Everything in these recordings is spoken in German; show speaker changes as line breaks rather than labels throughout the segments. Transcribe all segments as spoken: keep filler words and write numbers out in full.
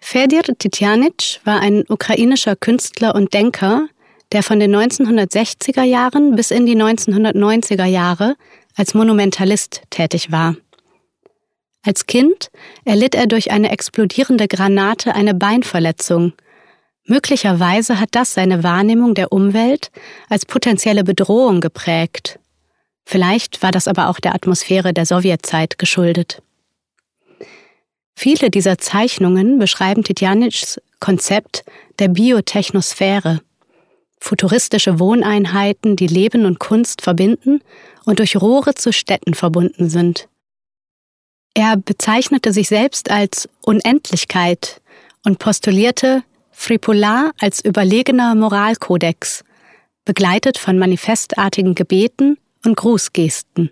Fedir Titjanitsch war ein ukrainischer Künstler und Denker, der von den neunzehnhundertsechziger Jahren bis in die neunzehnhundertneunziger Jahre als Monumentalist tätig war. Als Kind erlitt er durch eine explodierende Granate eine Beinverletzung. Möglicherweise hat das seine Wahrnehmung der Umwelt als potenzielle Bedrohung geprägt. Vielleicht war das aber auch der Atmosphäre der Sowjetzeit geschuldet. Viele dieser Zeichnungen beschreiben Titjanitschs Konzept der Biotechnosphäre. Futuristische Wohneinheiten, die Leben und Kunst verbinden und durch Rohre zu Städten verbunden sind. Er bezeichnete sich selbst als Unendlichkeit und postulierte Fripolar als überlegener Moralkodex, begleitet von manifestartigen Gebeten und Grußgesten.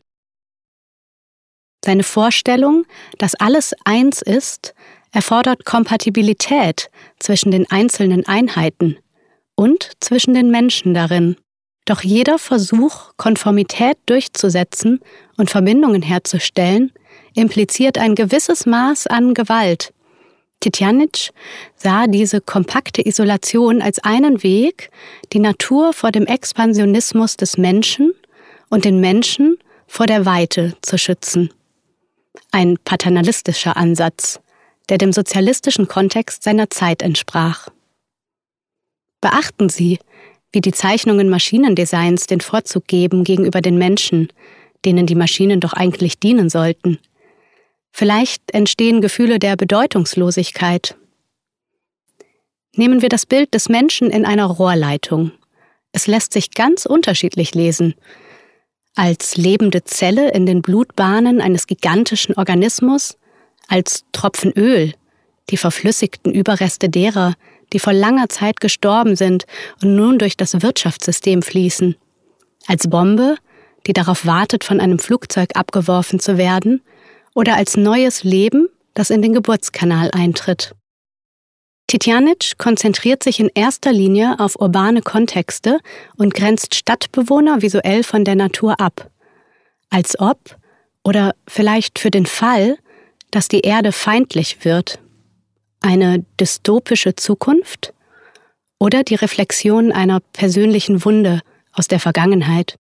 Seine Vorstellung, dass alles eins ist, erfordert Kompatibilität zwischen den einzelnen Einheiten und zwischen den Menschen darin. Doch jeder Versuch, Konformität durchzusetzen und Verbindungen herzustellen, impliziert ein gewisses Maß an Gewalt. Titjanitsch sah diese kompakte Isolation als einen Weg, die Natur vor dem Expansionismus des Menschen und den Menschen vor der Weite zu schützen. Ein paternalistischer Ansatz, der dem sozialistischen Kontext seiner Zeit entsprach. Beachten Sie, wie die Zeichnungen Maschinendesigns den Vorzug geben gegenüber den Menschen, denen die Maschinen doch eigentlich dienen sollten. Vielleicht entstehen Gefühle der Bedeutungslosigkeit. Nehmen wir das Bild des Menschen in einer Rohrleitung. Es lässt sich ganz unterschiedlich lesen. Als lebende Zelle in den Blutbahnen eines gigantischen Organismus, als Tropfen Öl, die verflüssigten Überreste derer, die vor langer Zeit gestorben sind und nun durch das Wirtschaftssystem fließen, als Bombe, die darauf wartet, von einem Flugzeug abgeworfen zu werden, oder als neues Leben, das in den Geburtskanal eintritt. Titjanitsch konzentriert sich in erster Linie auf urbane Kontexte und grenzt Stadtbewohner visuell von der Natur ab. Als ob, oder vielleicht für den Fall, dass die Erde feindlich wird. Eine dystopische Zukunft oder die Reflexion einer persönlichen Wunde aus der Vergangenheit.